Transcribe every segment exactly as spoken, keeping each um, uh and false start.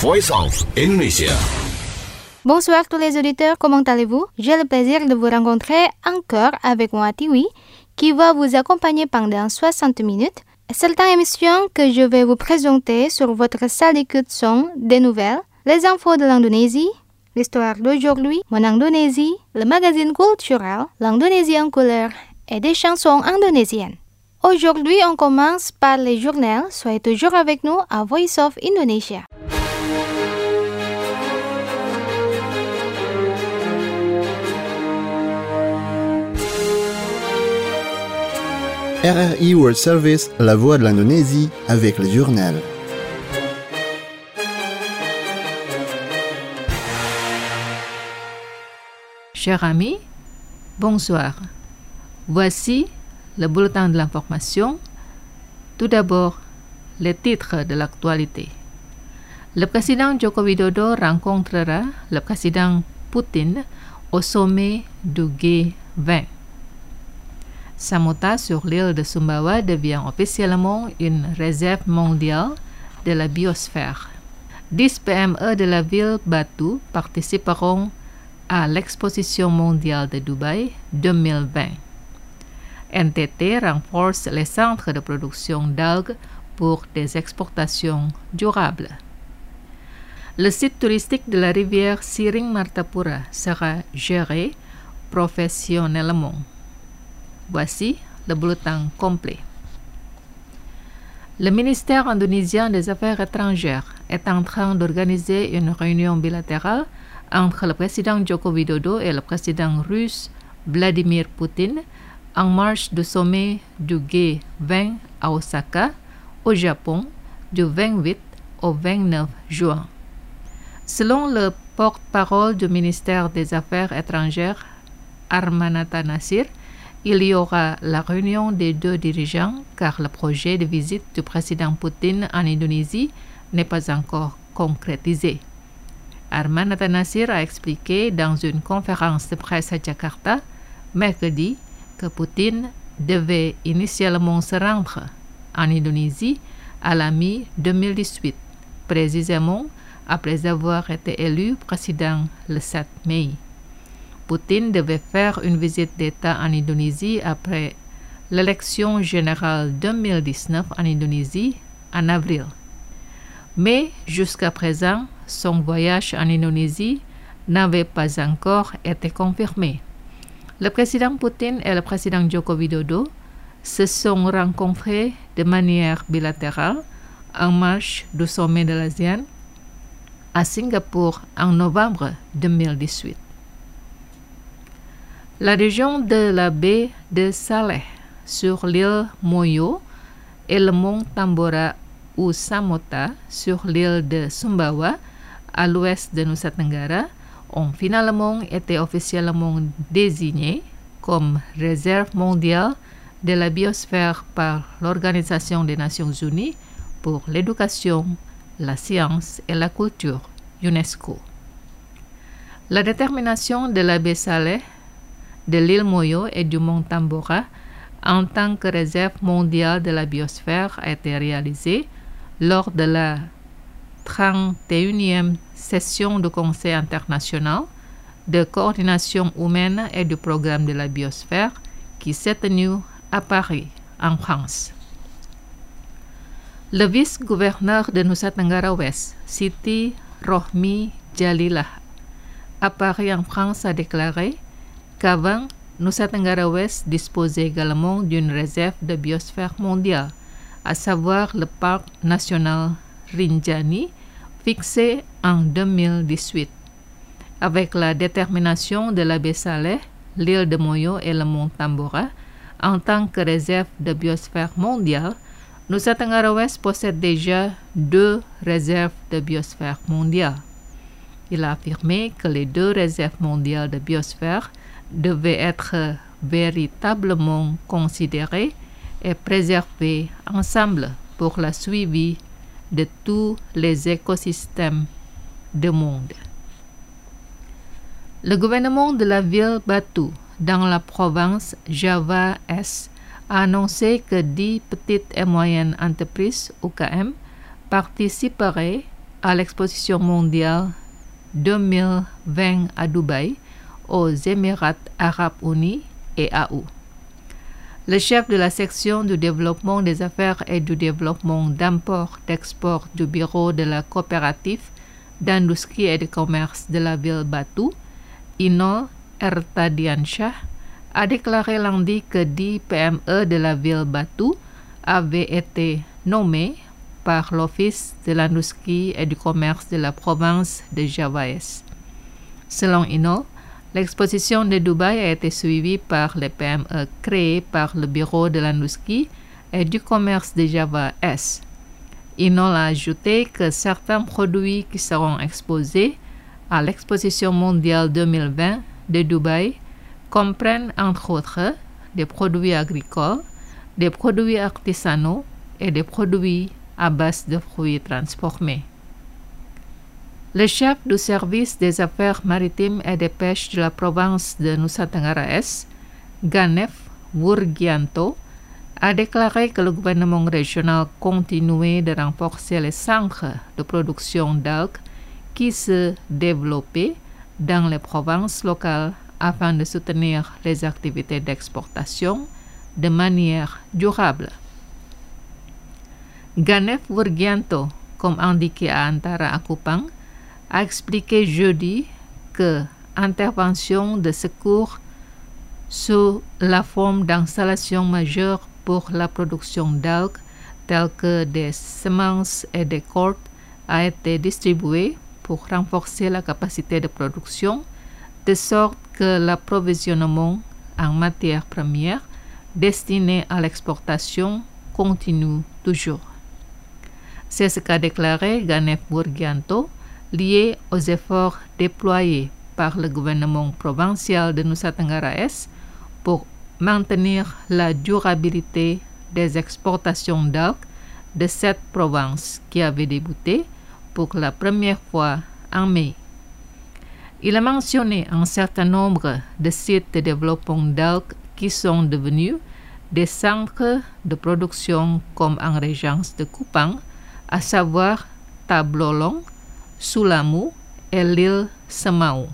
Voice of Indonesia. Bonsoir tous les auditeurs, comment allez-vous? J'ai le plaisir de vous rencontrer encore avec moi Tiwi, qui va vous accompagner pendant soixante minutes. C'est le temps émission que je vais vous présenter sur votre salle d'écoute son des nouvelles, les infos de l'Indonésie, l'histoire d'aujourd'hui, mon Indonésie, le magazine culturel, l'Indonésie en couleur et des chansons indonésiennes. Aujourd'hui, on commence par les journaux. Soyez toujours avec nous à Voice of Indonesia. R R I World Service, la voix de l'Indonésie avec le journal. Chers amis, bonsoir. Voici le bulletin de l'information. Tout d'abord, les titres de l'actualité. Le président Joko Widodo rencontrera le président Poutine au sommet du G vingt. Samota sur l'île de Sumbawa devient officiellement une réserve mondiale de la biosphère. dix P M E de la ville Batu participeront à l'exposition mondiale de Dubaï deux mille vingt. N T T renforce les centres de production d'algues pour des exportations durables. Le site touristique de la rivière Siring Martapura sera géré professionnellement. Voici le bulletin complet. Le ministère indonésien des Affaires étrangères est en train d'organiser une réunion bilatérale entre le président Joko Widodo et le président russe Vladimir Poutine en marge du sommet du G vingt à Osaka, au Japon, du vingt-huit au vingt-neuf juin. Selon le porte-parole du ministère des Affaires étrangères, Armanata Nasir, il y aura la réunion des deux dirigeants car le projet de visite du président Poutine en Indonésie n'est pas encore concrétisé. Armanata Nasir a expliqué dans une conférence de presse à Jakarta, mercredi, que Poutine devait initialement se rendre en Indonésie à la mi deux mille dix-huit, précisément après avoir été élu président le sept mai. Poutine devait faire une visite d'État en Indonésie après l'élection générale deux mille dix-neuf en Indonésie en avril. Mais jusqu'à présent, son voyage en Indonésie n'avait pas encore été confirmé. Le président Poutine et le président Joko Widodo se sont rencontrés de manière bilatérale en marge du sommet de l'ASEAN à Singapour en novembre deux mille dix-huit. La région de la baie de Saleh sur l'île Moyo et le mont Tambora ou Samota sur l'île de Sumbawa à l'ouest de Nusa Tenggara ont finalement été officiellement désignés comme réserve mondiale de la biosphère par l'Organisation des Nations Unies pour l'éducation, la science et la culture, UNESCO. La détermination de la baie Saleh, de l'île Moyo et du mont Tambora en tant que réserve mondiale de la biosphère a été réalisée lors de la trente et unième session du Conseil international de coordination humaine et du programme de la biosphère qui s'est tenue à Paris, en France. Le vice-gouverneur de Nusa Tenggara Ouest, Siti Rohmi Jalilah, à Paris, en France, a déclaré qu'avant, Nusa Tenggara Ouest disposait également d'une réserve de biosphère mondiale, à savoir le parc national Rinjani, fixé en deux mille dix-huit. Avec la détermination de la baie Saleh, l'île de Moyo et le mont Tambora, en tant que réserve de biosphère mondiale, Nusa Tenggara Ouest possède déjà deux réserves de biosphère mondiale. Il a affirmé que les deux réserves mondiales de biosphère devaient être véritablement considérées et préservées ensemble pour le suivi de tous les écosystèmes du monde. Le gouvernement de la ville Batu, dans la province Java Est, a annoncé que dix petites et moyennes entreprises, O K M, participeraient à l'exposition mondiale deux mille vingt à Dubaï, aux Émirats arabes unis et A U. Le chef de la section du développement des affaires et du développement d'import-export du bureau de la coopérative d'industrie et de commerce de la ville Batu, Inol Ertadiansyah, a déclaré lundi que dix P M E de la ville Batu avaient été nommés par l'Office de l'industrie et du commerce de la province de Java-Est. Selon Inol, l'exposition de Dubaï a été suivie par les P M E créés par le Bureau de l'industrie et du commerce de Java-Est. Inol a ajouté que certains produits qui seront exposés à l'exposition mondiale deux mille vingt de Dubaï comprennent entre autres des produits agricoles, des produits artisanaux et des produits à base de fruits transformés. Le chef du service des affaires maritimes et des pêches de la province de Nusa Tenggara Est, Ganef Wurgianto, a déclaré que le gouvernement régional continuait de renforcer les centres de production d'algues qui se développaient dans les provinces locales afin de soutenir les activités d'exportation de manière durable. Ganef Wurgianto, comme indiqué à Antara Akupang, a expliqué jeudi que intervention de secours sous la forme d'installations majeures pour la production d'algues telles que des semences et des cordes a été distribuée pour renforcer la capacité de production de sorte que l'approvisionnement en matières premières destinées à l'exportation continue toujours. C'est ce qu'a déclaré Ganef Wurgianto, lié aux efforts déployés par le gouvernement provincial de Nusa Tenggara Est pour maintenir la durabilité des exportations d'algues de cette province qui avait débuté pour la première fois en mai. Il a mentionné un certain nombre de sites de développement d'algues qui sont devenus des centres de production comme en régence de Kupang, à savoir Tablolong, Sulamu et l'île Semau.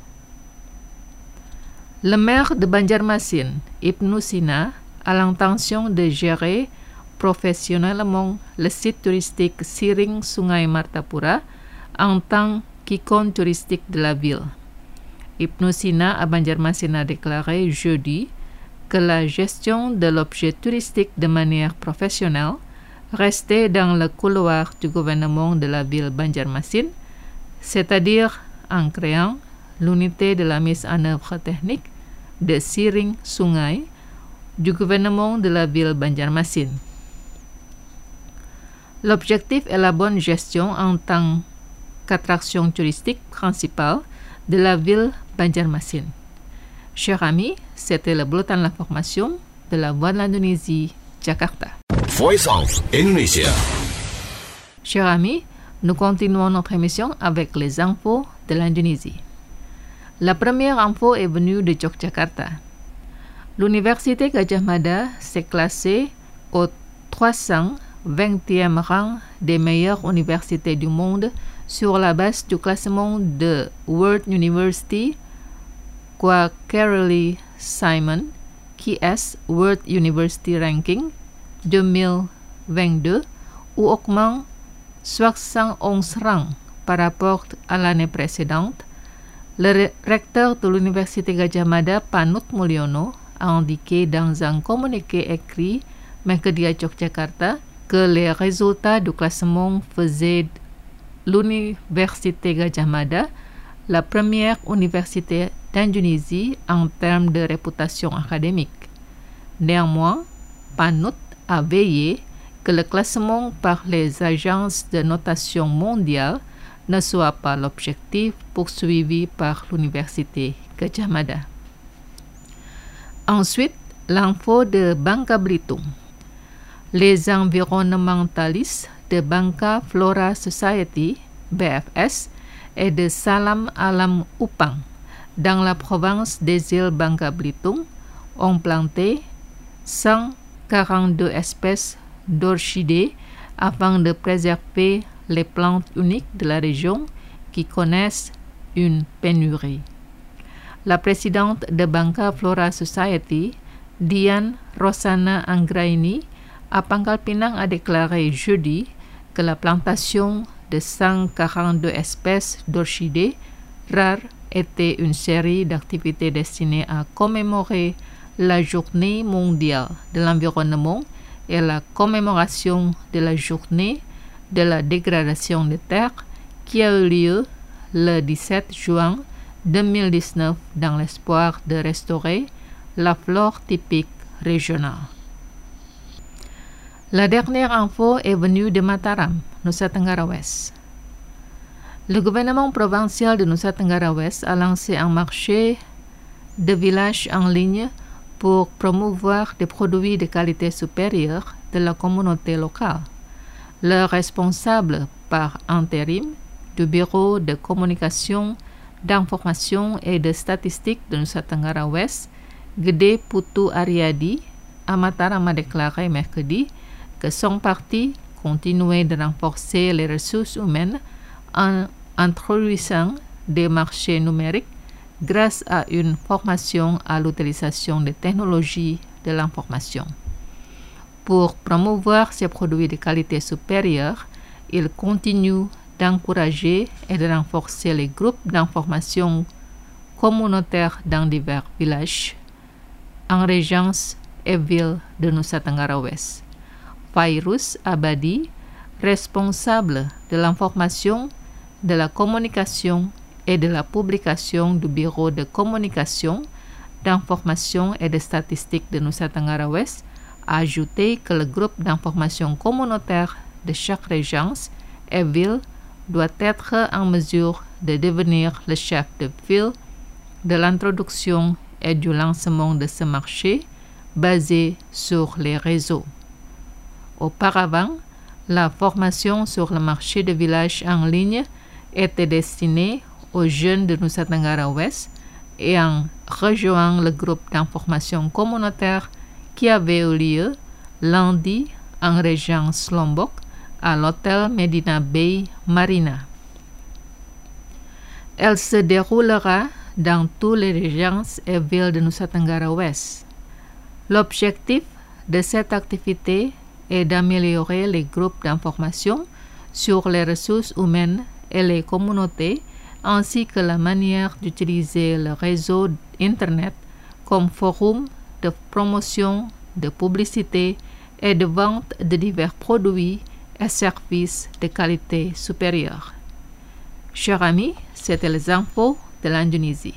Le maire de Banjarmasin, Ibnu Sina, a l'intention de gérer professionnellement le site touristique Siring Sungai Martapura en tant qu'icône touristique de la ville. Ibnu Sina à Banjarmasin a déclaré jeudi que la gestion de l'objet touristique de manière professionnelle restait dans le couloir du gouvernement de la ville Banjarmasin, c'est-à-dire en créant l'unité de la mise en œuvre technique de Siring Sungai du gouvernement de la ville Banjarmasin. L'objectif est la bonne gestion en tant qu'attraction touristique principale de la ville Banjarmasin. Chers amis, c'était le bulletin de l'information de la Voix de l'Indonésie, Jakarta. Voice of Indonesia. Chers amis, nous continuons notre émission avec les infos de l'Indonésie. La première info est venue de Yogyakarta. L'université Gadjah Mada s'est classée au trois cent vingtième rang des meilleures universités du monde sur la base du classement de World University Quacquarelli Simon, qui est World University Ranking deux mille vingt-deux, où augmente soixante et onze rangs par rapport à l'année précédente. Le recteur de l'université Gadjah Mada, Panut Mulyono, a indiqué dans un communiqué écrit mercredi à Yogyakarta que les résultats du classement faisaient l'université Gadjah Mada la première université d'Indonésie en termes de réputation académique. Néanmoins, Panut a veillé que le classement par les agences de notation mondiale ne soit pas l'objectif poursuivi par l'université Gadjah Mada. Ensuite, l'info de Bangka Belitung. Les environnementalistes de Bangka Flora Society, B F S, et de Salam Alam Upang, dans la province des îles Bangka Belitung, ont planté cent quarante-deux espèces d'orchidées afin de préserver les plantes uniques de la région qui connaissent une pénurie. La présidente de Bangka Flora Society, Dian Rosana Anggraini, à Pangkal Pinang a déclaré jeudi que la plantation de cent quarante-deux espèces d'orchidées rares était une série d'activités destinées à commémorer la Journée mondiale de l'environnement et la commémoration de la Journée de la dégradation des terres qui a eu lieu le dix-sept juin deux mille dix-neuf dans l'espoir de restaurer la flore typique régionale. La dernière info est venue de Mataram, Nusa Tenggara Ouest. Le gouvernement provincial de Nusa Tenggara Ouest a lancé un marché de village en ligne pour promouvoir des produits de qualité supérieure de la communauté locale. Le responsable par intérim du Bureau de communication, d'information et de statistiques de Nusa Tenggara Ouest, Gede Putu Aryadi, à Mataram a déclaré mercredi que son parti continuait de renforcer les ressources humaines en introduisant des marchés numériques grâce à une formation à l'utilisation des technologies de l'information. Pour promouvoir ces produits de qualité supérieure, il continue d'encourager et de renforcer les groupes d'information communautaires dans divers villages en régions et villes de Nusa Tenggara Ouest. Fairuz Abadi, responsable de l'information, de la communication et de la publication du Bureau de communication, d'information et de statistiques de Nusa Tenggara Ouest, a ajouté que le groupe d'information communautaire de chaque région et ville doit être en mesure de devenir le chef de file de l'introduction et du lancement de ce marché basé sur les réseaux. Auparavant, la formation sur le marché de village en ligne était destinée aux jeunes de Nusa Tenggara Ouest et en rejoignant le groupe d'information communautaire qui avait eu lieu lundi en région Lombok à l'hôtel Medina Bay Marina. Elle se déroulera dans toutes les régions et villes de Nusa Tenggara Ouest. L'objectif de cette activité est d'améliorer les groupes d'information sur les ressources humaines et les communautés, ainsi que la manière d'utiliser le réseau Internet comme forum de promotion, de publicité et de vente de divers produits et services de qualité supérieure. Chers amis, c'était les infos de l'Indonésie.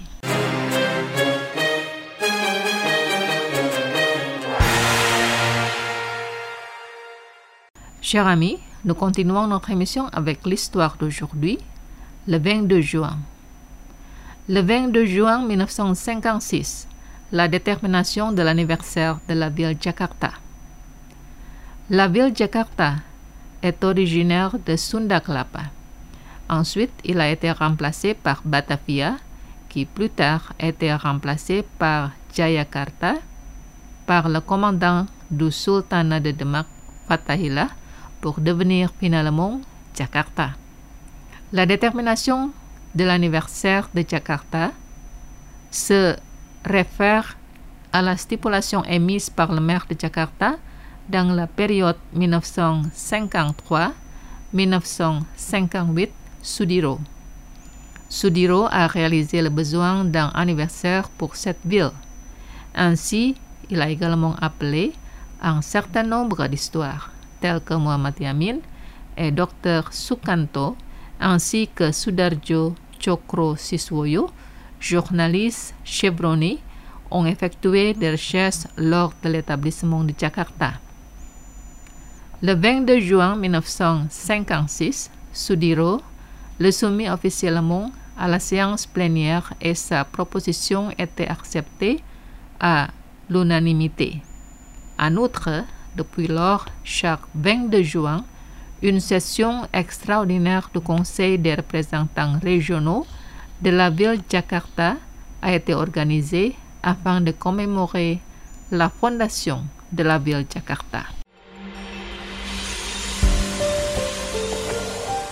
Chers amis, nous continuons notre émission avec l'histoire d'aujourd'hui, le vingt-deux juin. Le vingt-deux juin mille neuf cent cinquante-six, la détermination de l'anniversaire de la ville Jakarta. La ville Jakarta est originaire de Sunda Kelapa. Ensuite, il a été remplacé par Batavia, qui plus tard a été remplacé par Jayakarta, par le commandant du sultanat de Demak, Fatahillah, pour devenir finalement Jakarta. La détermination de l'anniversaire de Jakarta se réfère à la stipulation émise par le maire de Jakarta dans la période mille neuf cent cinquante-trois à mille neuf cent cinquante-huit Sudiro. Sudiro a réalisé le besoin d'un anniversaire pour cette ville. Ainsi, il a également appelé un certain nombre d'histoires, tels que Muhammad Yamin et Docteur Sukanto, ainsi que Sudarjo Cokro Siswoyo, journalistes chevronnés, ont effectué des recherches lors de l'établissement de Jakarta. Le vingt-deux juin mille neuf cent cinquante-six, Sudiro le soumit officiellement à la séance plénière et sa proposition était acceptée à l'unanimité. En outre, depuis lors, chaque vingt-deux juin, une session extraordinaire du Conseil des représentants régionaux de la ville Jakarta a été organisée afin de commémorer la fondation de la ville Jakarta.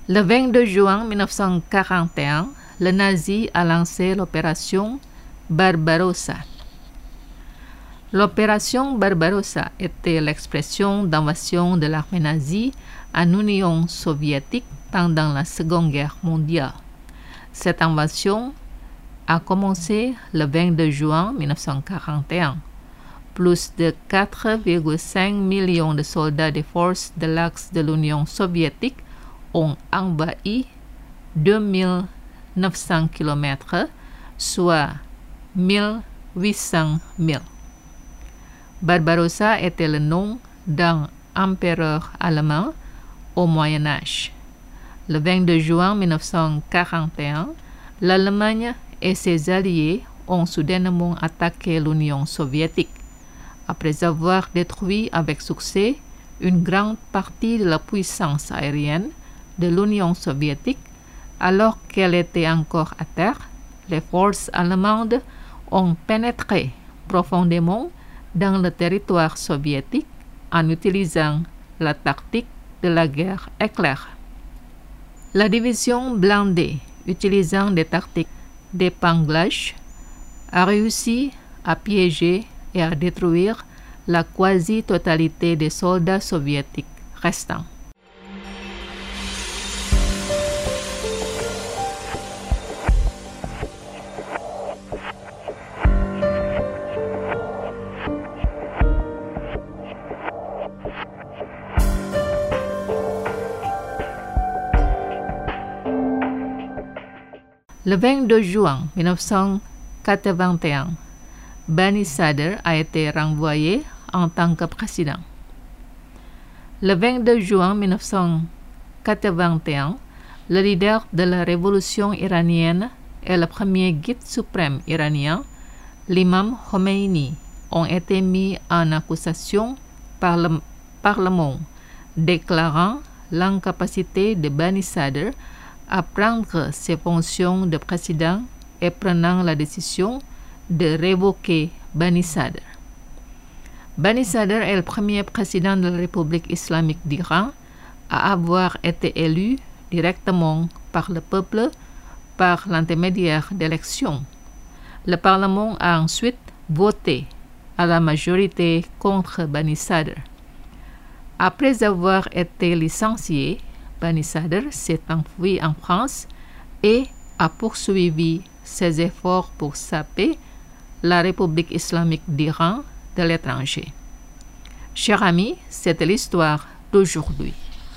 Le vingt-deux juin mille neuf cent quarante et un, le nazi a lancé l'opération Barbarossa. L'opération Barbarossa était l'expression d'invasion de l'armée nazie en Union soviétique pendant la Seconde Guerre mondiale. Cette invasion a commencé le vingt-deux juin mille neuf cent quarante et un. Plus de quatre virgule cinq millions de soldats des forces de l'axe de l'Union soviétique ont envahi deux mille neuf cents kilomètres, soit mille huit cents milles. Barbarossa était le nom d'un empereur allemand au Moyen Âge. Le vingt-deux juin mille neuf cent quarante et un, l'Allemagne et ses alliés ont soudainement attaqué l'Union soviétique. Après avoir détruit avec succès une grande partie de la puissance aérienne de l'Union soviétique, alors qu'elle était encore à terre, les forces allemandes ont pénétré profondément dans le territoire soviétique en utilisant la tactique de la guerre éclair. La division blindée, utilisant des tactiques d'épinglage, a réussi à piéger et à détruire la quasi-totalité des soldats soviétiques restants. Le vingt-deux juin mille neuf cent quatre-vingt-un, Bani Sadr a été renvoyé en tant que président. Le vingt-deux juin mille neuf cent quatre-vingt-un, le leader de la révolution iranienne et le premier guide suprême iranien, l'imam Khomeini, ont été mis en accusation par le Parlement, déclarant l'incapacité de Bani Sadr à prendre ses fonctions de président et prenant la décision de révoquer Bani Sadr. Bani Sadr est le premier président de la République islamique d'Iran à avoir été élu directement par le peuple par l'intermédiaire d'élections. Le Parlement a ensuite voté à la majorité contre Bani Sadr. Après avoir été licencié, Bani Sadr s'est enfui en France et a poursuivi ses efforts pour saper la République islamique d'Iran de l'étranger. Chers amis, c'était l'histoire d'aujourd'hui.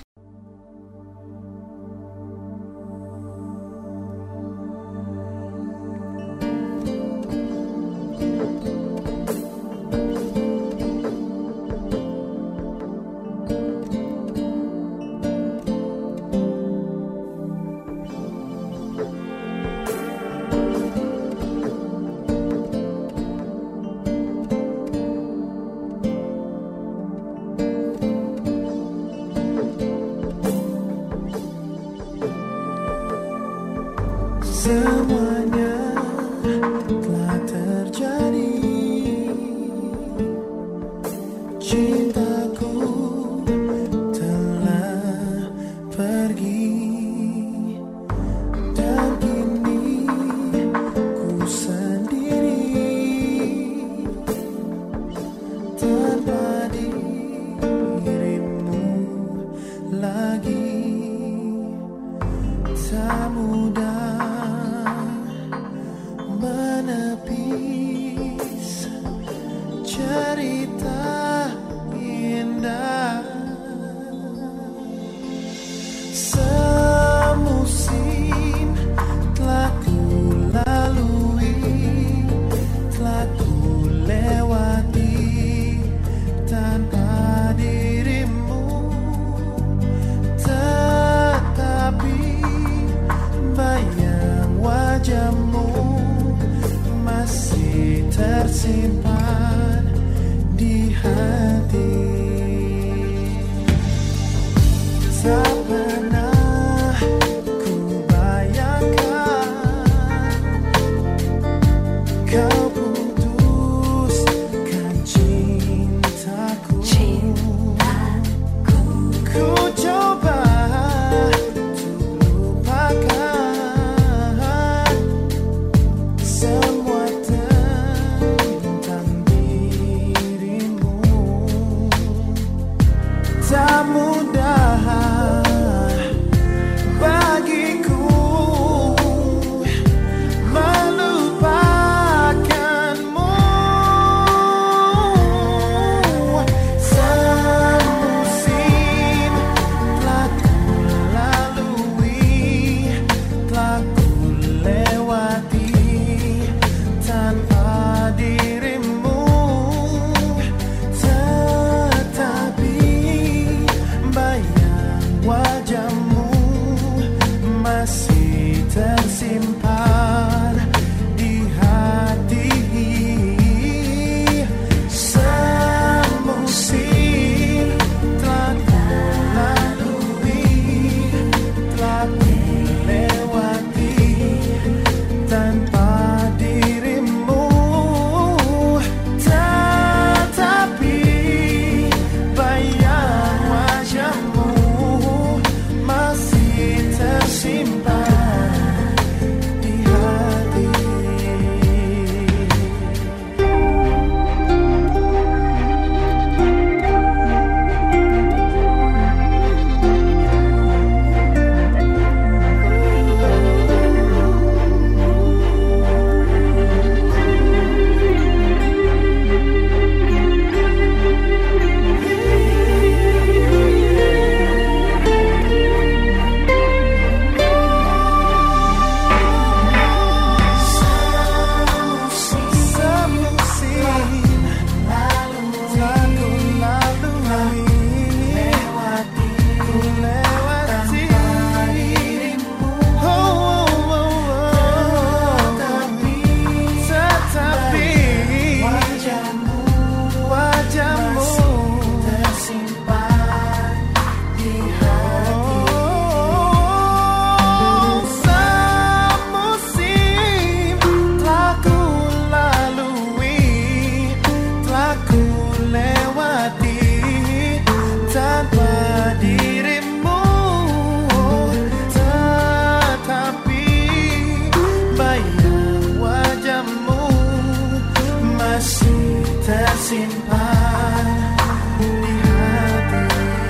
Semuanya telah terjadi, cintaku telah pergi, dan kini ku sendiri tanpa dirimu lagi. Tak mudah tak mudah bagiku melupakanmu. Semusim telah ku lalui, telah ku lewati tanpa dirimu, tetapi bayang wajahmu masih tersimpan di hati. Semusim telah ku lalui, telah ku lewati tanpa dirimu, tetapi bayang wajahmu masih tersimpan di hati. Tersimpan di hati.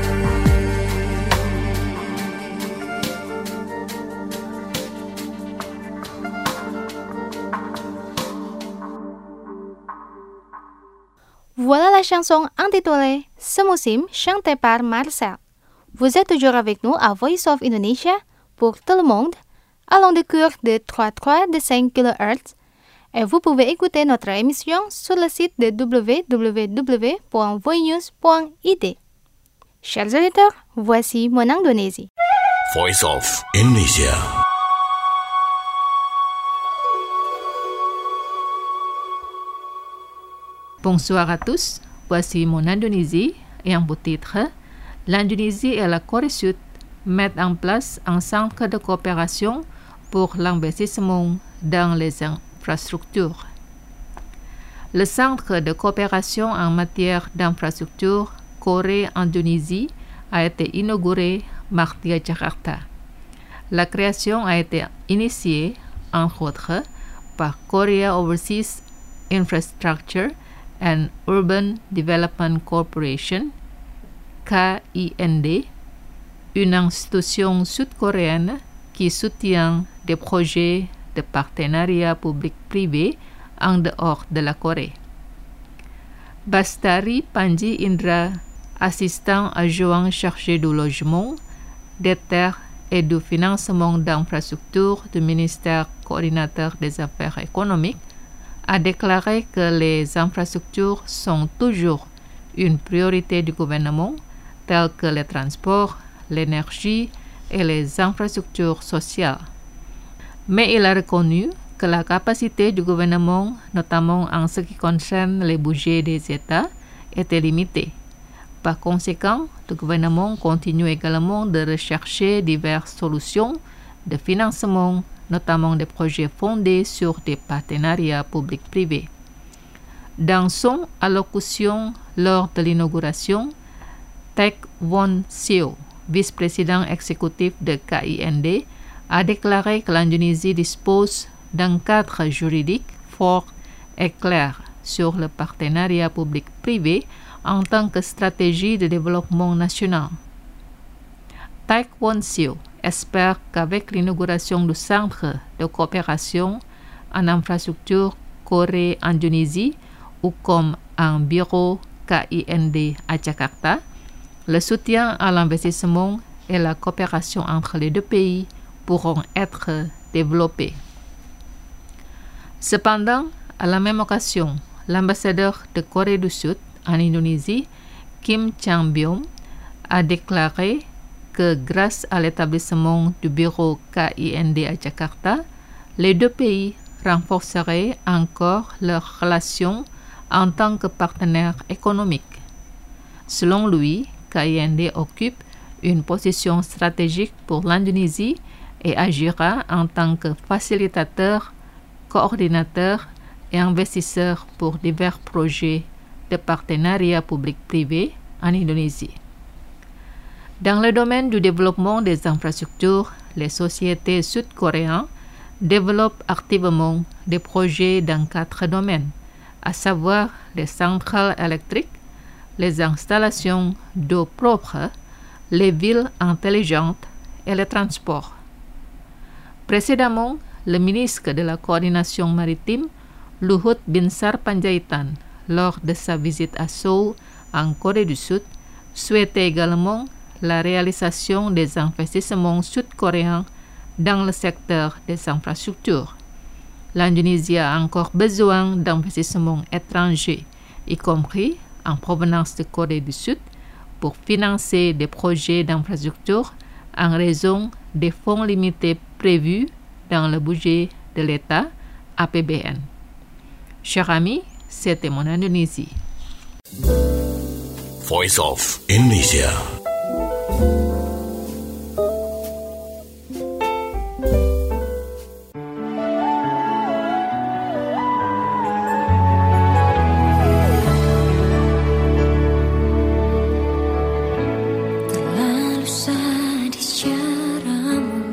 Voilà la chanson intitulée Semusim, chantée par Marcel. Vous êtes toujours avec nous à Voice of Indonesia pour tout le monde, allant de cours de trois virgule trois de cinq kilohertz. Et vous pouvez écouter notre émission sur le site de w w w point voinews point i d. Chers auditeurs, voici mon Indonésie. Voice of Indonesia. Bonsoir à tous, voici mon Indonésie et en titre, l'Indonésie et la Corée Sud mettent en place un centre de coopération pour l'investissement dans les infrastructures. Le centre de coopération en matière d'infrastructure Corée-Indonésie a été inauguré mardi à Jakarta. La création a été initiée, entre autres, par Korea Overseas Infrastructure and Urban Development Corporation, K I N D, une institution sud-coréenne qui soutient des projets de partenariat public-privé en dehors de la Corée. Bastari Panji Indra, assistant adjoint chargé du logement, des terres et du financement d'infrastructures du ministère coordinateur des affaires économiques, a déclaré que les infrastructures sont toujours une priorité du gouvernement, telles que les transports, l'énergie et les infrastructures sociales. Mais il a reconnu que la capacité du gouvernement, notamment en ce qui concerne les budgets des États, était limitée. Par conséquent, le gouvernement continue également de rechercher diverses solutions de financement, notamment des projets fondés sur des partenariats publics-privés. Dans son allocution lors de l'inauguration, Taek Won-seo, vice-président exécutif de K I N D, a déclaré que l'Indonésie dispose d'un cadre juridique fort et clair sur le partenariat public-privé en tant que stratégie de développement national. Taek Won-seo espère qu'avec l'inauguration du centre de coopération en infrastructure Corée-Indonésie, ou comme un bureau K I N D à Jakarta, le soutien à l'investissement et la coopération entre les deux pays pourront être développés. Cependant, à la même occasion, l'ambassadeur de Corée du Sud en Indonésie, Kim Chang-byom, a déclaré que grâce à l'établissement du bureau K I N D à Jakarta, les deux pays renforceraient encore leurs relations en tant que partenaires économiques. Selon lui, K I N D occupe une position stratégique pour l'Indonésie et agira en tant que facilitateur, coordinateur et investisseur pour divers projets de partenariat public-privé en Indonésie. Dans le domaine du développement des infrastructures, les sociétés sud-coréennes développent activement des projets dans quatre domaines, à savoir les centrales électriques, les installations d'eau propre, les villes intelligentes et les transports. Précédemment, le ministre de la Coordination maritime, Luhut Binsar Panjaitan, lors de sa visite à Seoul, en Corée du Sud, souhaitait également la réalisation des investissements sud-coréens dans le secteur des infrastructures. L'Indonésie a encore besoin d'investissements étrangers, y compris en provenance de Corée du Sud, pour financer des projets d'infrastructure en raison des fonds limités prévus dans le budget de l'État, A P B N. Chers amis, c'était mon Indonésie. Voice of Indonesia. Terlalu sadis caramu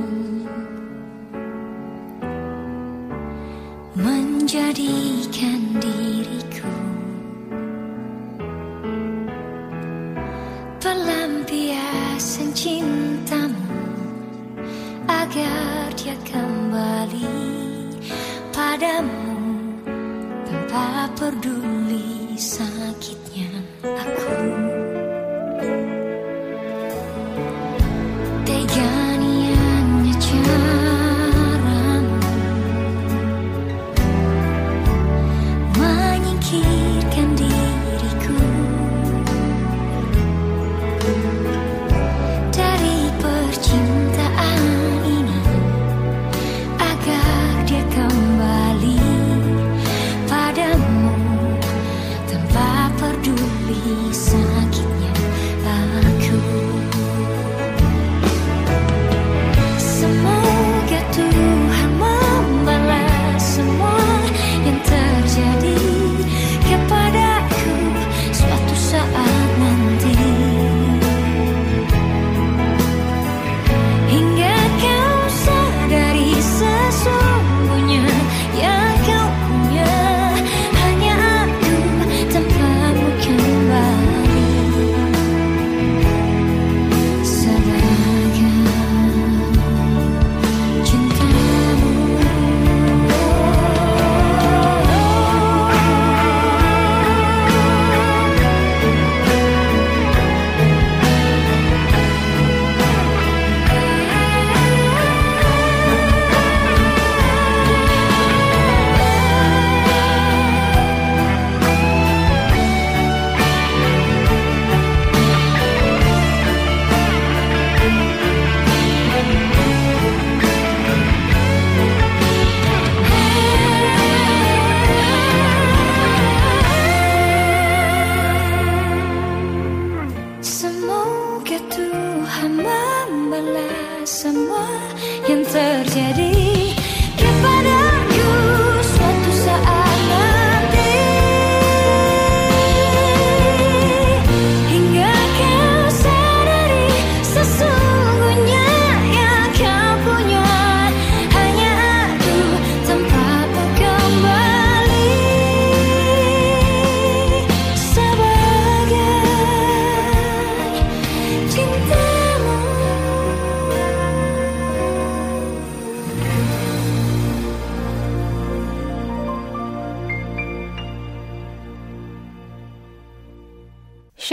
menjadikan diriku pelampiasan cintamu agar dia kembali padamu tanpa peduli sakitnya aku. Tega niatnya caramu menyingkirkan diriku dari percintaan ini agar dia kembali padamu tanpa peduli sakitnya aku. Semoga Tuhan membalas semua yang terjadi kepadaku suatu saat nanti, hingga kau sadari sesungguhnya yang kau punya hanya aku tanpamu kembali sebagai cintamu. Semoga Tuhan membalas semua yang terjadi kepadaku suatu saat nanti, hingga kau sadari sesungguhnya yang kau punya hanya aku tanpamu kembali sebagai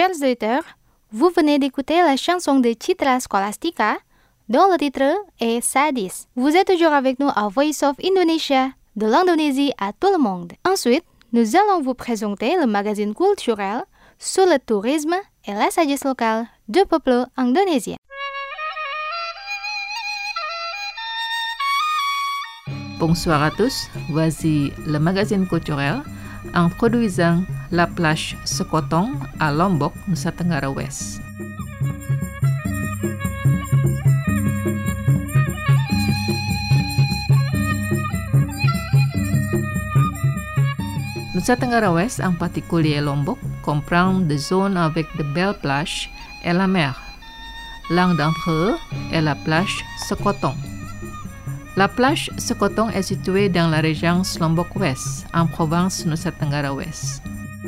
Chers auditeurs, vous venez d'écouter la chanson de Citra Scholastica, dont le titre est Sadis. Vous êtes toujours avec nous à Voice of Indonesia, de l'Indonésie à tout le monde. Ensuite, nous allons vous présenter le magazine culturel sur le tourisme et la sagesse locale du peuple indonésien. Bonsoir à tous, voici le magazine culturel introduisant la plage Sekotong à Lombok, Nusa Tenggara West. Nusa Tenggara Ouest, en particulier Lombok, comprend des zones avec de belles plages et la mer. L'un d'entre eux est la plage Sekotong. La plage Sekotong est située dans la région Lombok Ouest, en province Nusa Tenggara Ouest.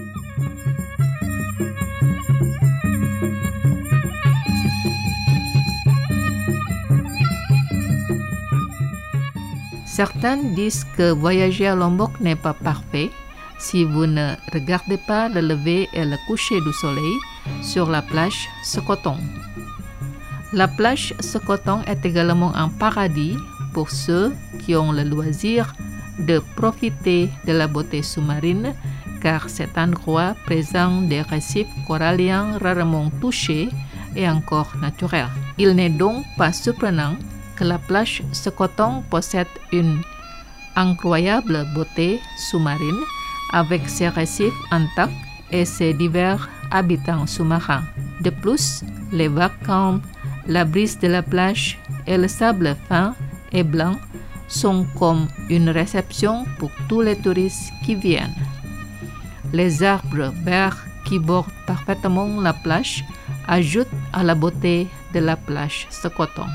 Certains disent que voyager à Lombok n'est pas parfait si vous ne regardez pas le lever et le coucher du soleil sur la plage Sekotong. La plage Sekotong est également un paradis pour ceux qui ont le loisir de profiter de la beauté sous-marine, car cet endroit présente des récifs coralliens rarement touchés et encore naturels. Il n'est donc pas surprenant que la plage Sekotong possède une incroyable beauté sous-marine avec ses récifs intacts et ses divers habitants sous-marins. De plus, les vagues calmes, la brise de la plage et le sable fin et blanc sont comme une réception pour tous les touristes qui viennent. Les arbres verts qui bordent parfaitement la plage ajoutent à la beauté de la plage Sekotong.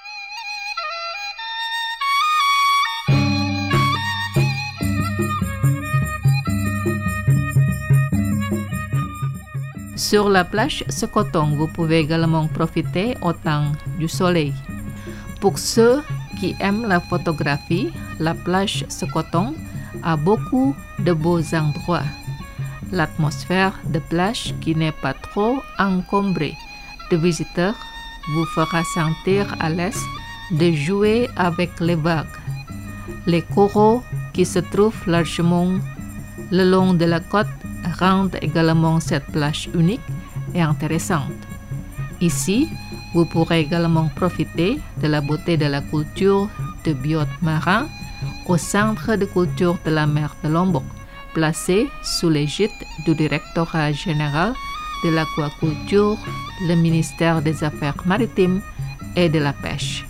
Sur la plage Sekotong, vous pouvez également profiter autant du soleil. Pour ceux qui aiment la photographie, la plage Sekotong a beaucoup de beaux endroits. L'atmosphère de plage qui n'est pas trop encombrée de visiteurs vous fera sentir à l'aise de jouer avec les vagues. Les coraux qui se trouvent largement le long de la côte rendent également cette plage unique et intéressante. Ici, vous pourrez également profiter de la beauté de la culture de biote marin au Centre de culture de la mer de Lombok, placé sous l'égide du Directorat général de l'aquaculture, le ministère des Affaires maritimes et de la pêche.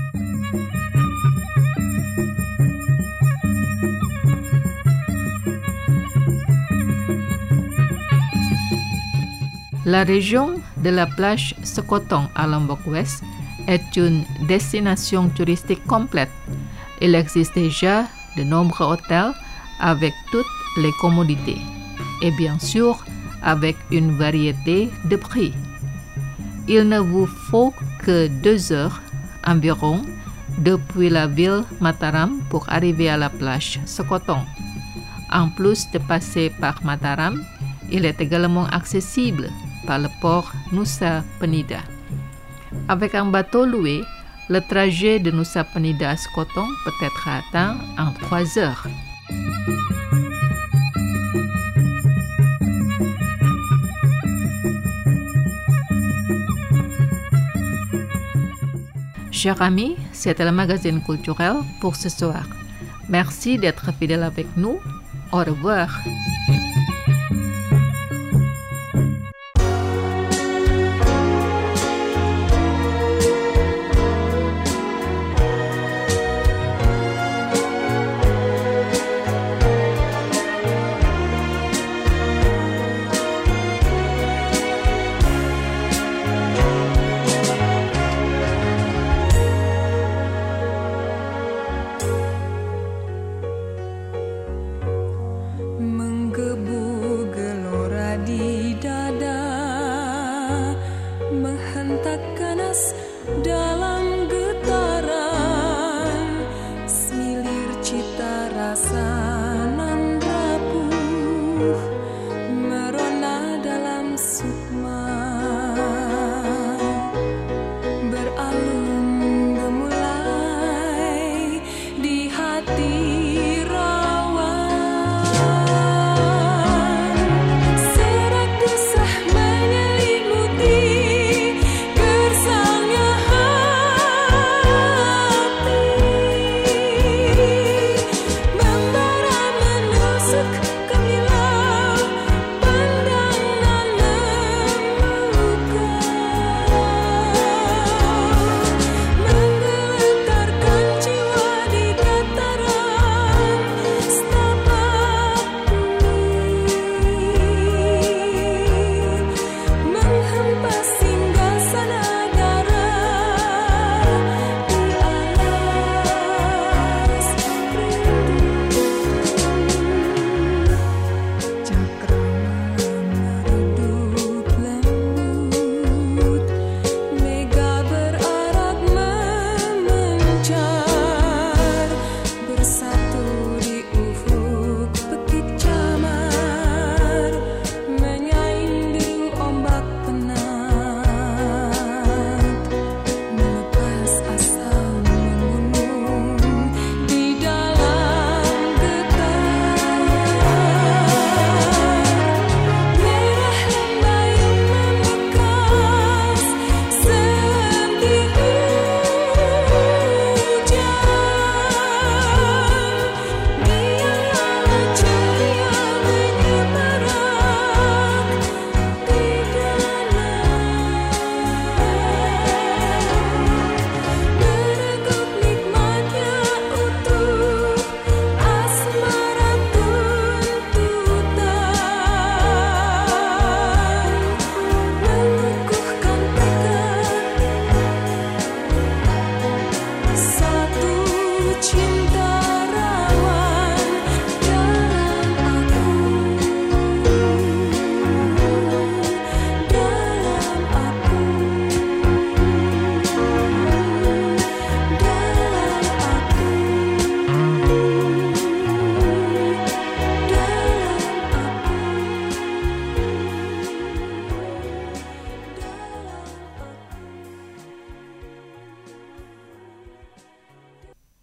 La région de la plage Sekotong à Lombok Ouest est une destination touristique complète. Il existe déjà de nombreux hôtels avec toutes les commodités et bien sûr avec une variété de prix. Il ne vous faut que deux heures environ depuis la ville Mataram pour arriver à la plage Sekotong. En plus de passer par Mataram, il est également accessible par le port Nusa Penida. Avec un bateau loué, le trajet de Nusa Penida à Sekotong peut être atteint en trois heures. Chers amis, c'était le magazine culturel pour ce soir. Merci d'être fidèles avec nous. Au revoir. Menggelam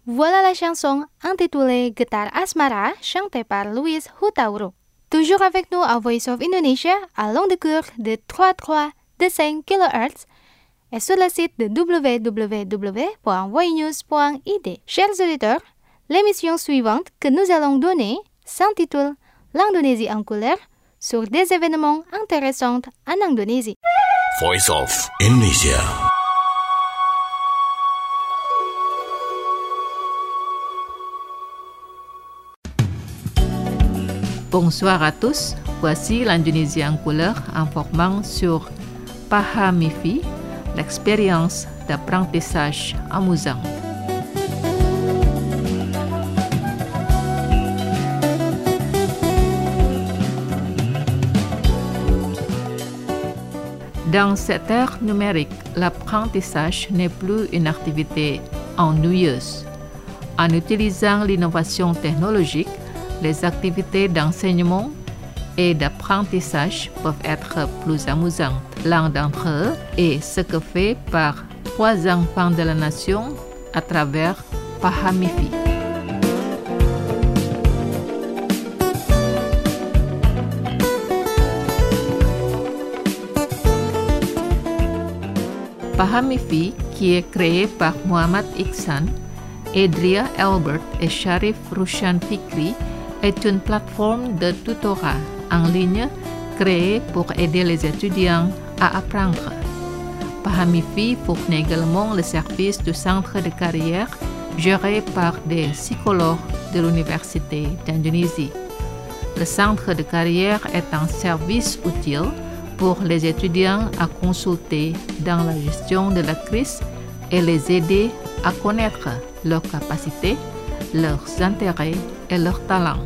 Voilà la chanson intitulée Getar Asmara, chantée par Luis Hutauru. Toujours avec nous à Voice of Indonesia, à longue de cours de trois virgule trois deux cinq kilohertz et sur le site de w w w point voinews point i d. Chers auditeurs, l'émission suivante que nous allons donner s'intitule L'Indonésie en couleur sur des événements intéressants en Indonésie. Voice of Indonesia. Bonsoir à tous, voici l'Indonésie en couleur informant sur Pahamifi, l'expérience d'apprentissage amusant. Dans cette ère numérique, l'apprentissage n'est plus une activité ennuyeuse. En utilisant l'innovation technologique, les activités d'enseignement et d'apprentissage peuvent être plus amusantes. L'un d'entre eux est ce que fait par trois enfants de la nation à travers Pahamifi. Pahamifi, qui est créé par Muhammad Iksan, Edria Albert et Sharif Rushan Fikri, est une plateforme de tutorat en ligne créée pour aider les étudiants à apprendre. Pahamifi fournit également le service du centre de carrière géré par des psychologues de l'Université d'Indonésie. Le centre de carrière est un service utile pour les étudiants à consulter dans la gestion de la crise et les aider à connaître leurs capacités, leurs intérêts et leurs talents.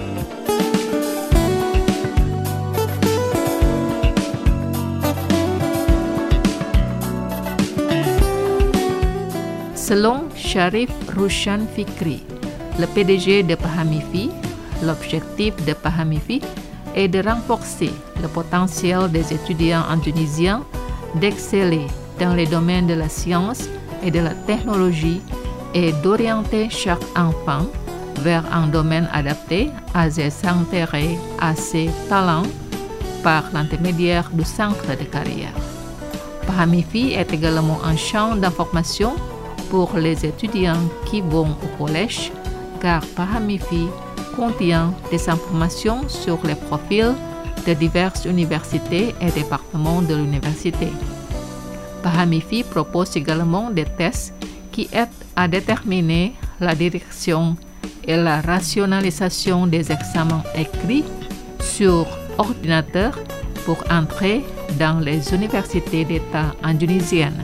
Selon Sharif Rushan Fikri, le P D G de Pahamifi, l'objectif de Pahamifi est de renforcer le potentiel des étudiants indonésiens d'exceller dans les domaines de la science et de la technologie et d'orienter chaque enfant vers un domaine adapté à ses intérêts, à ses talents, par l'intermédiaire du centre de carrière. Pahamifi est également un champ d'information pour les étudiants qui vont au collège, car Pahamifi contient des informations sur les profils de diverses universités et départements de l'université. Pahamifi propose également des tests qui aident à déterminer la direction et la rationalisation des examens écrits sur ordinateur pour entrer dans les universités d'État indonésiennes.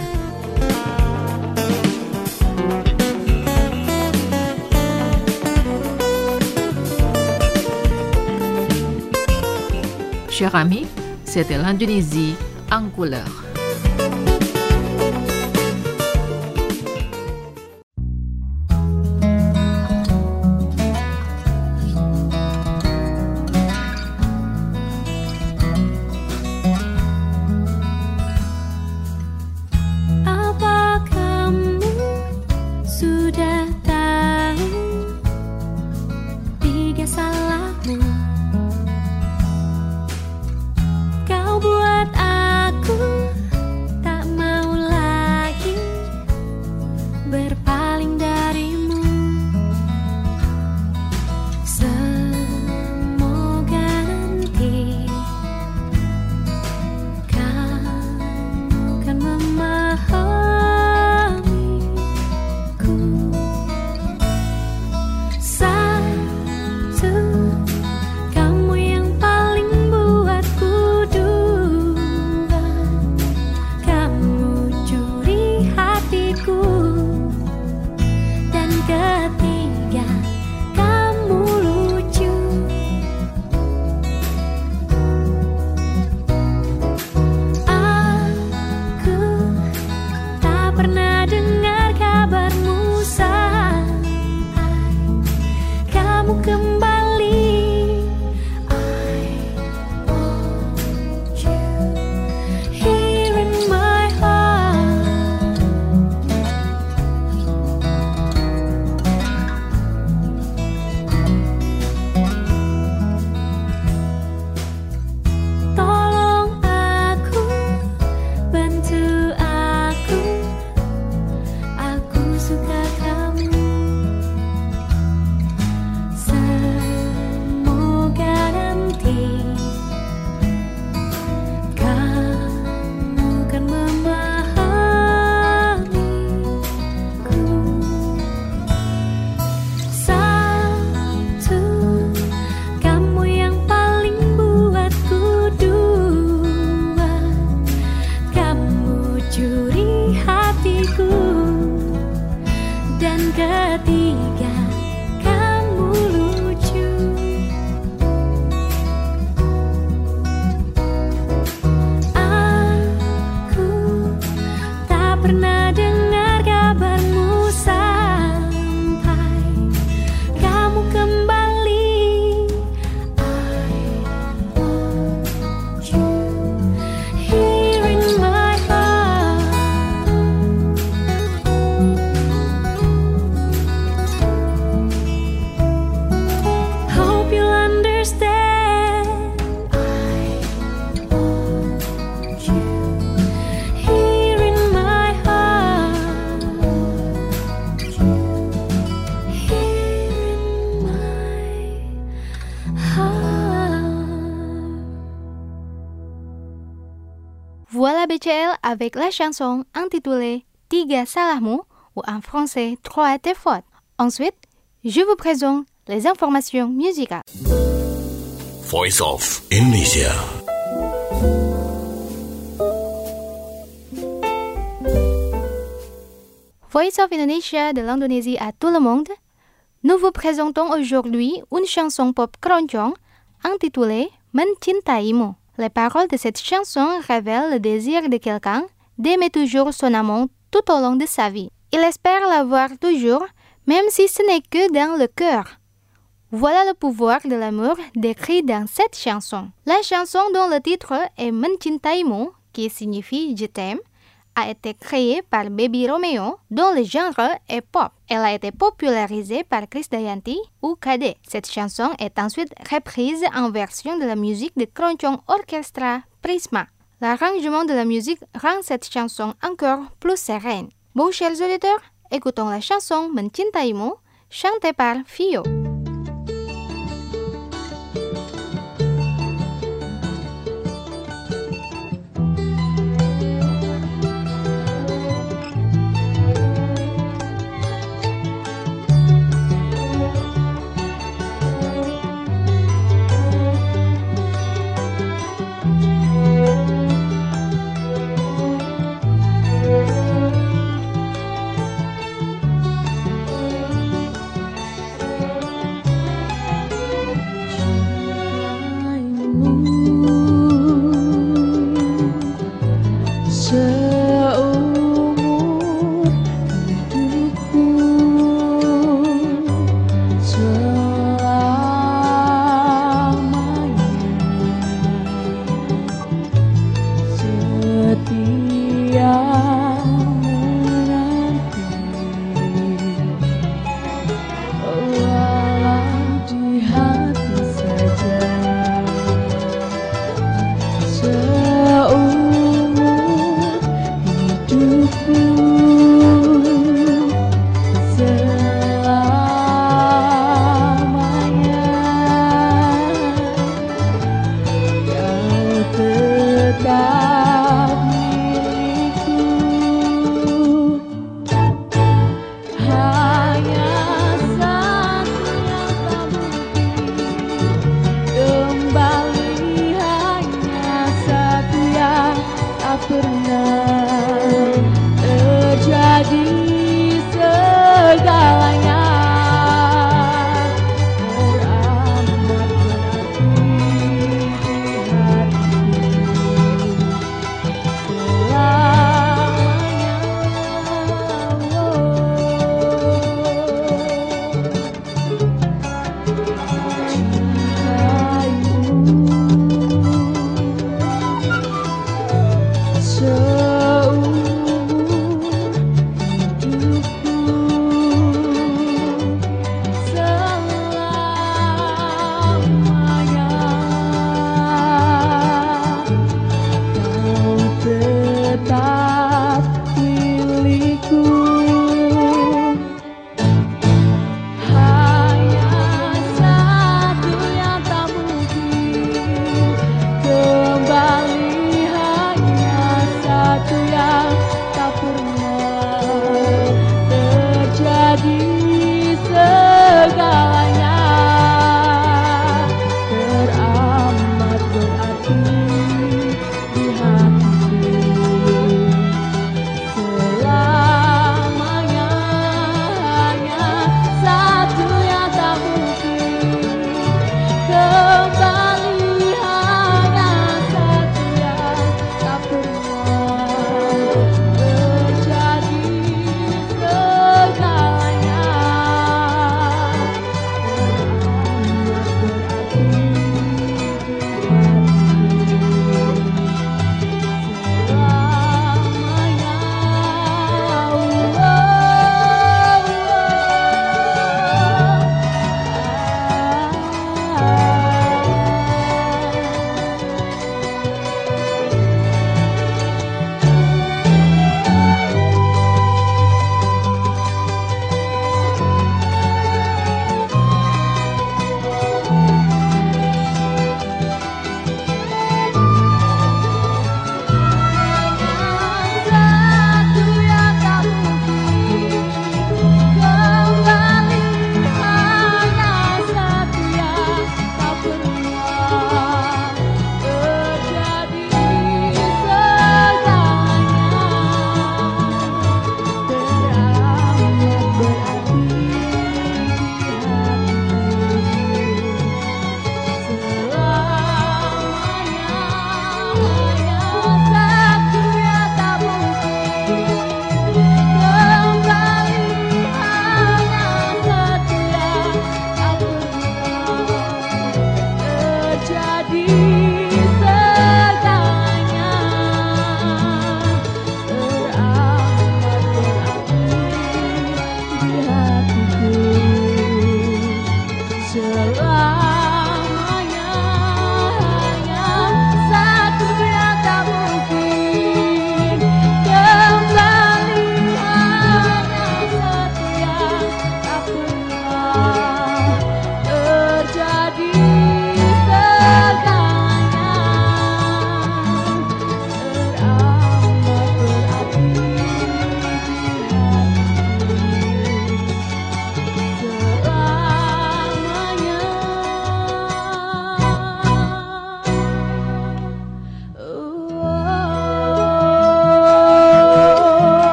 Chers amis, c'était l'Indonésie en couleur. Apa kamu sudah tahu tiga salahmu? Kau buat aku tak tak pernah dengar kabarmu sampai kamu kembali. I want you here in my heart. Hope you'll understand. I want you here in my heart. Here in my heart. Voilà B C L avec la chanson intitulée Tiga salahmu ou en français Trois tes fautes. Ensuite, je vous présente les informations musicales. Voice of Indonesia. Voice of Indonesia de l'Indonésie à tout le monde. Nous vous présentons aujourd'hui une chanson pop keroncong intitulée Mencintaimu. Les paroles de cette chanson révèlent le désir de quelqu'un d'aimer toujours son amant tout au long de sa vie. Il espère l'avoir toujours, même si ce n'est que dans le cœur. Voilà le pouvoir de l'amour décrit dans cette chanson. La chanson dont le titre est Mencintaimu, qui signifie Je t'aime, a été créée par Baby Romeo, dont le genre est pop. Elle a été popularisée par Krisdayanti ou K D. Cette chanson est ensuite reprise en version de la musique de Keroncong Orchestra Prisma. L'arrangement de la musique rend cette chanson encore plus sereine. Bon, chers auditeurs, écoutons la chanson Mencintaimu, chantée par Fio.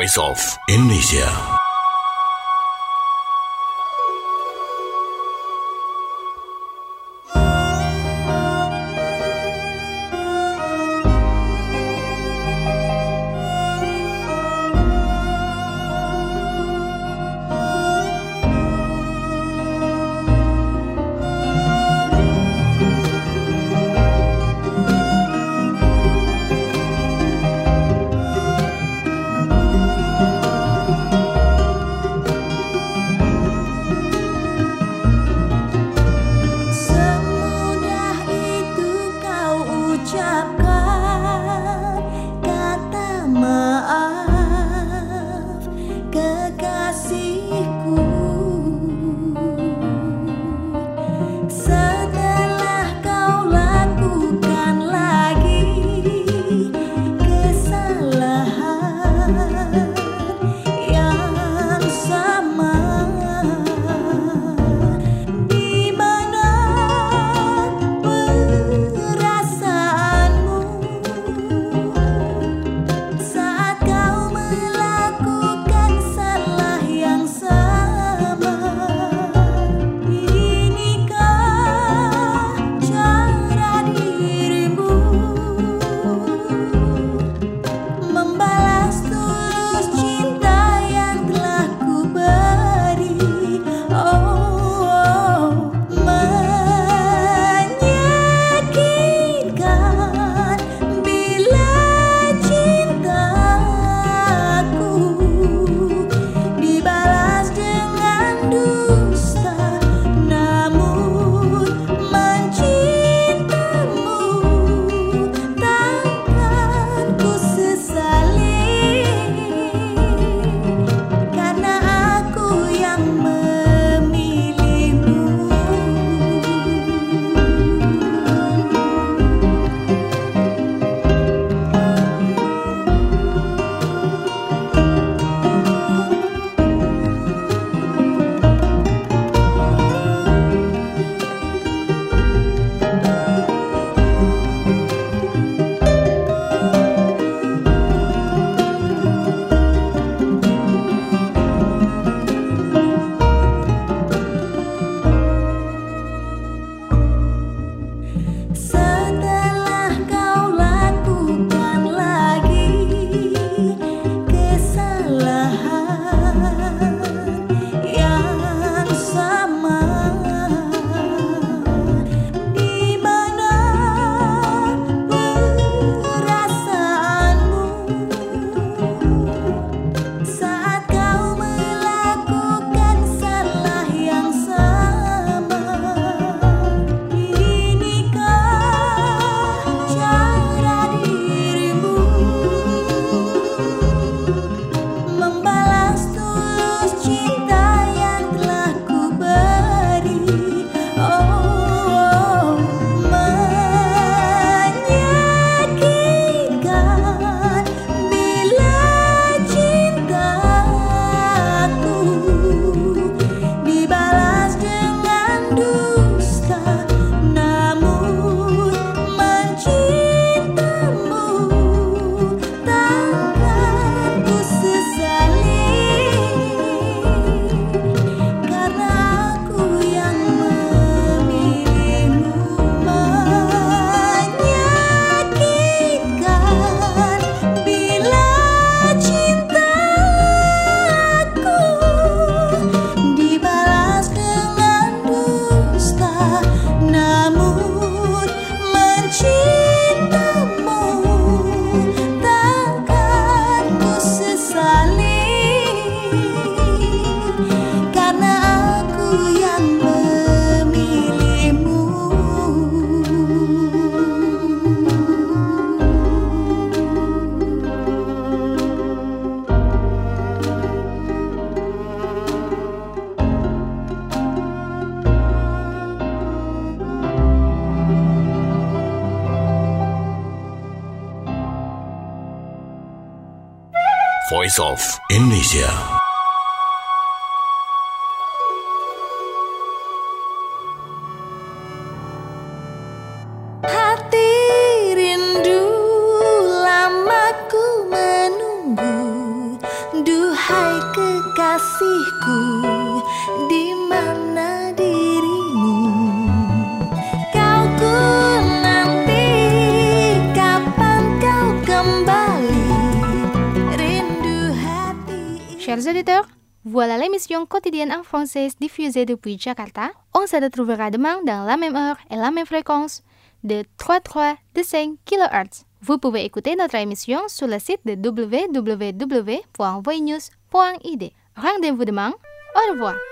Voice of Indonesia. Voice of Indonesia. Hati rindu lama ku menunggu Chers auditeurs, voilà l'émission quotidienne en français diffusée depuis Jakarta. On se retrouvera demain dans la même heure et la même fréquence de trois virgule trois de cinq kilohertz. Vous pouvez écouter notre émission sur le site de w w w point voinews point i d. Rendez-vous demain. Au revoir.